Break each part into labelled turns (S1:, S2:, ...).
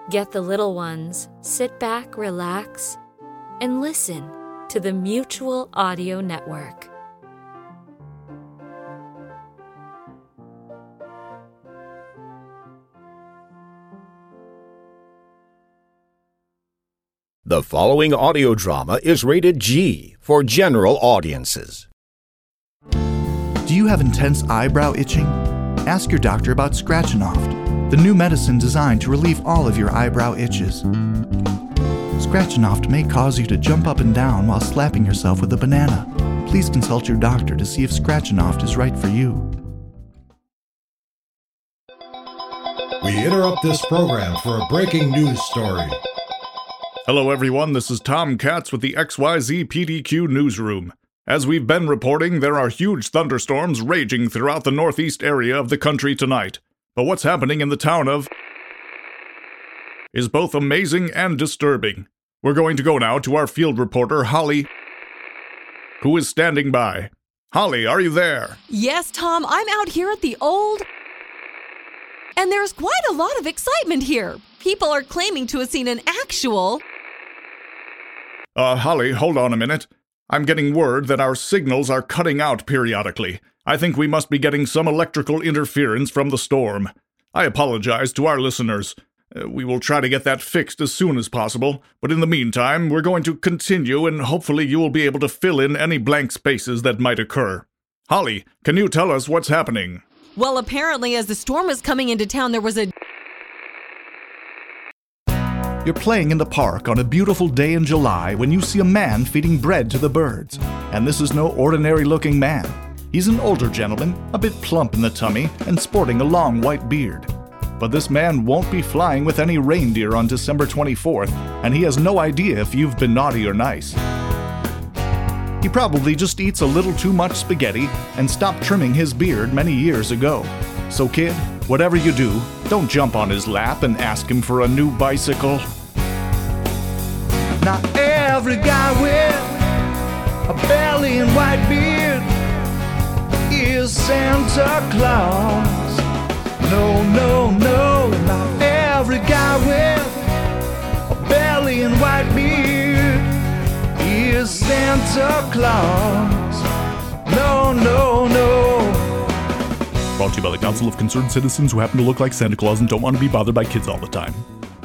S1: Get the little ones, sit back, relax, and listen to the Mutual Audio Network.
S2: The following audio drama is rated G for general audiences.
S3: Do you have intense eyebrow itching? Ask your doctor about Scratchinoft, the new medicine designed to relieve all of your eyebrow itches. Scratchinoft may cause you to jump up and down while slapping yourself with a banana. Please consult your doctor to see if Scratchinoft is right for you.
S4: We interrupt this program for a breaking news story.
S5: Hello everyone, this is Tom Katz with the XYZ PDQ Newsroom. As we've been reporting, there are huge thunderstorms raging throughout the northeast area of the country tonight. But what's happening in the town of is both amazing and disturbing. We're going to go now to our field reporter, Holly, who is standing by. Holly, are you there?
S6: Yes, Tom, I'm out here at the old... And there's quite a lot of excitement here. People are claiming to have seen an actual...
S5: Holly, hold on a minute. I'm getting word that our signals are cutting out periodically. I think we must be getting some electrical interference from the storm. I apologize to our listeners. We will try to get that fixed as soon as possible, but in the meantime, we're going to continue and hopefully you will be able to fill in any blank spaces that might occur. Holly, can you tell us what's happening?
S6: Well, apparently as the storm was coming into town, there was a...
S3: You're playing in the park on a beautiful day in July when you see a man feeding bread to the birds. And this is no ordinary-looking man. He's an older gentleman, a bit plump in the tummy, and sporting a long white beard. But this man won't be flying with any reindeer on December 24th, and he has no idea if you've been naughty or nice. He probably just eats a little too much spaghetti and stopped trimming his beard many years ago. So kid, whatever you do, don't jump on his lap and ask him for a new bicycle. Not every guy with a belly and white beard is Santa Claus. No, no, no, not every guy with a belly and white beard is Santa Claus. No, no, no.
S5: Brought to you by the Council of Concerned Citizens who happen to look like Santa Claus and don't want to be bothered by kids all the time.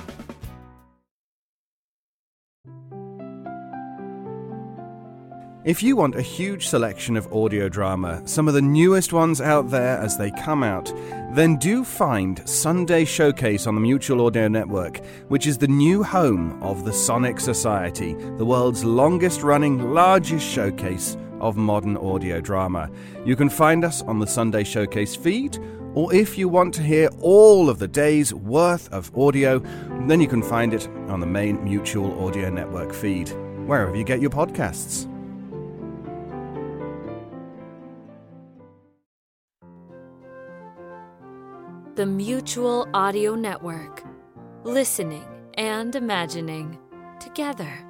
S7: If you want a huge selection of audio drama, some of the newest ones out there as they come out, then do find Sunday Showcase on the Mutual Audio Network, which is the new home of the Sonic Society, the world's longest-running, largest showcase of modern audio drama. You can find us on the Sunday Showcase feed, or if you want to hear all of the day's worth of audio, then you can find it on the main Mutual Audio Network feed, wherever you get your podcasts.
S1: The Mutual Audio Network. Listening and imagining together.